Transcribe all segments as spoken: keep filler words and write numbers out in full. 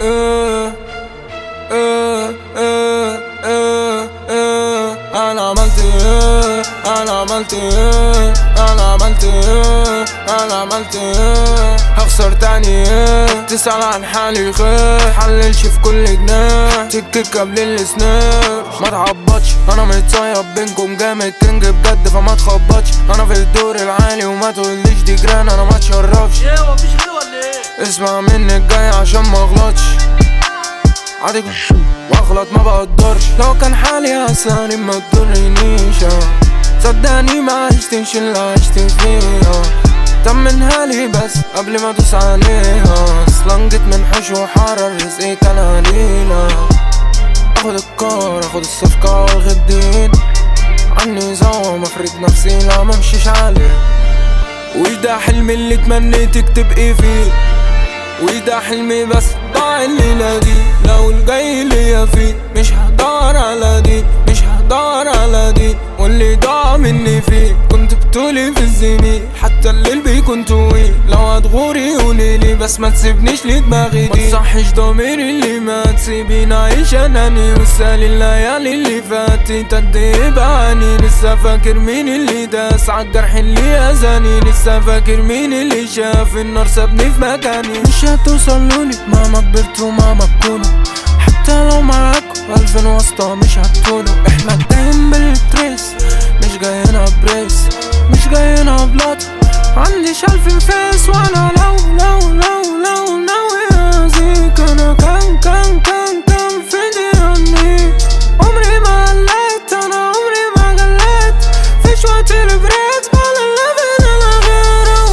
إيه إيه إيه إيه إيه أنا عملت إيه أنا عملت إيه أنا عملت إيه أنا عملت إيه هخسر تاني إيه تسأل عن حالي خير حللش في كل جنيه تكك قبل السنير ما تعبطش أنا متصيب بينكم جامد كينج بجد فما تخبطش أنا في الدور العالي وما تقوليش دي جران أنا ما تشرفش ايه هو مفيش غيره ولا ايه؟ اسمع مني الجاي عشان ما اغلطش عادي واغلط ما بقدرش لو كان حالي احسن ما تضرنيش صدقني ما عشتش اللي عشت فيها طمنها لي بس قبل ما ادوس عليها اصلا جيت من حش وحرر رزقي كان علينا اخد الكار اخد الصفقة والغدين عني زوم افرد نفسي لا ممشيش عليه وده حلمي اللي تمنيتك تبقي فيه وده حلمي بس ضاع الليلة دي لو الجاي ليا فيه مش هدور على دي مش هدور على دي واللي ضاع مني فيه كنت بتقولي في الزميل حتى الليل بيكون طويل لو هتغوري قوليلي بس ما تسيبنيش لدماغي دي متصحيش ضميري اللي ما تسيبيني عايش اناني وسالي الليالي اللي فاتت قد ايه بعاني لسه فاكر مين اللي داس عالجرح اللي اذاني لسه فاكر مين اللي شاف النار سابني في مكاني مش هتوصلولي مهما كبرت ومهما تكونوا حتى لو معاكوا ألفين واسطة مش هتكونوا احنا جايين بالتريس مش جايين بريس مش جايين بلاطة عنديش ألف فيس وانا لو لو لو لو ناوي اذيك انا كان كان كان كان في دي عني عمري ما قلت انا عمري ما قلت فيش وقت البريك ولا الليفل انا غيره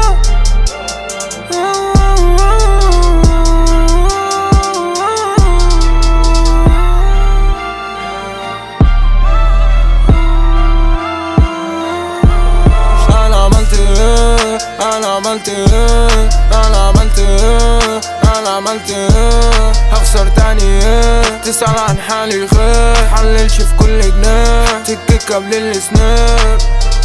أنا عملت إيه أنا عملت إيه أنا عملت إيه هخسر تاني إيه تسأل عن حالي خير حللش في كل جنيه تكك قبل السنير